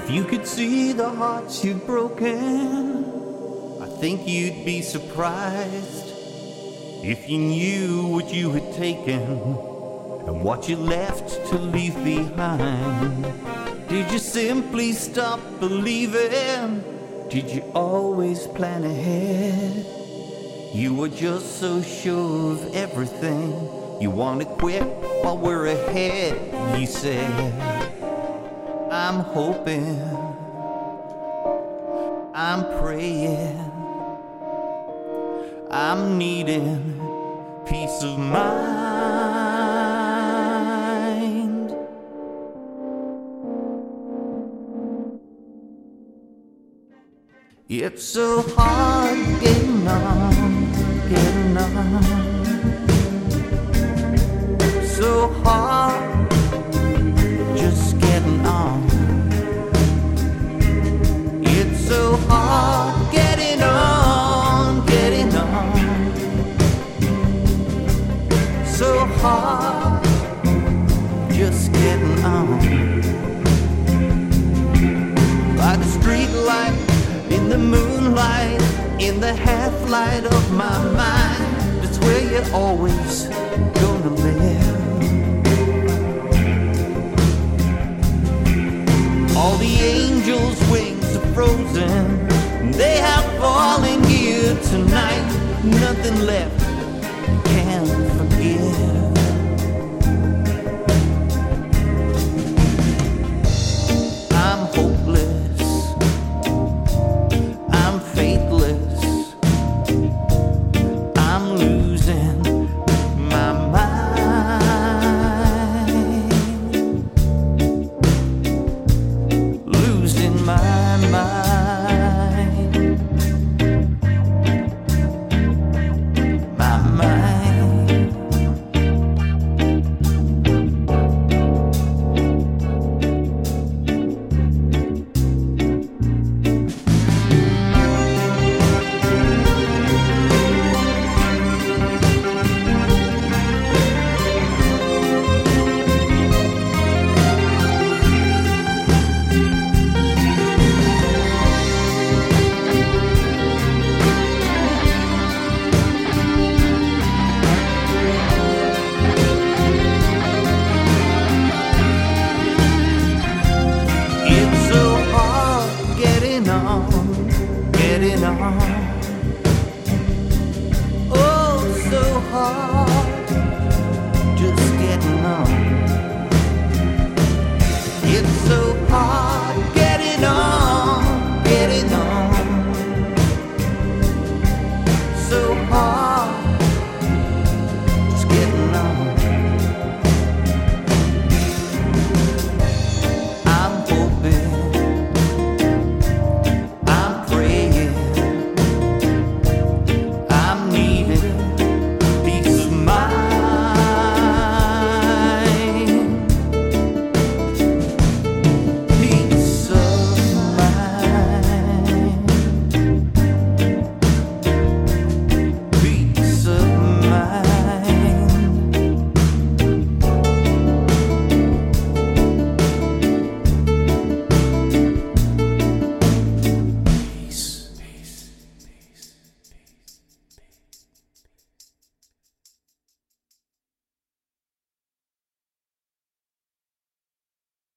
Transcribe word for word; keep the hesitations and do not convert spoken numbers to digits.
If you could see the hearts you've broken, I think you'd be surprised. If you knew what you had taken and what you left to leave behind. Did you simply stop believing? Did you always plan ahead? You were just so sure of everything. You want to quit while we're ahead, you said. I'm hoping, I'm praying, I'm needing peace of mind. It's so hard getting on, getting on. So hard just getting on. It's so hard getting on, getting on. So hard just getting on. By the street light, in the moonlight, in the half-light of my mind, it's where you're always gonna live. All the angels' wings are frozen, they have fallen here tonight. Nothing left can forgive. I'm hopeless, I'm faithless, I'm losing my mind, losing my mind, my mind. It's so hard getting on, getting on. Oh, so hard just getting on. It's so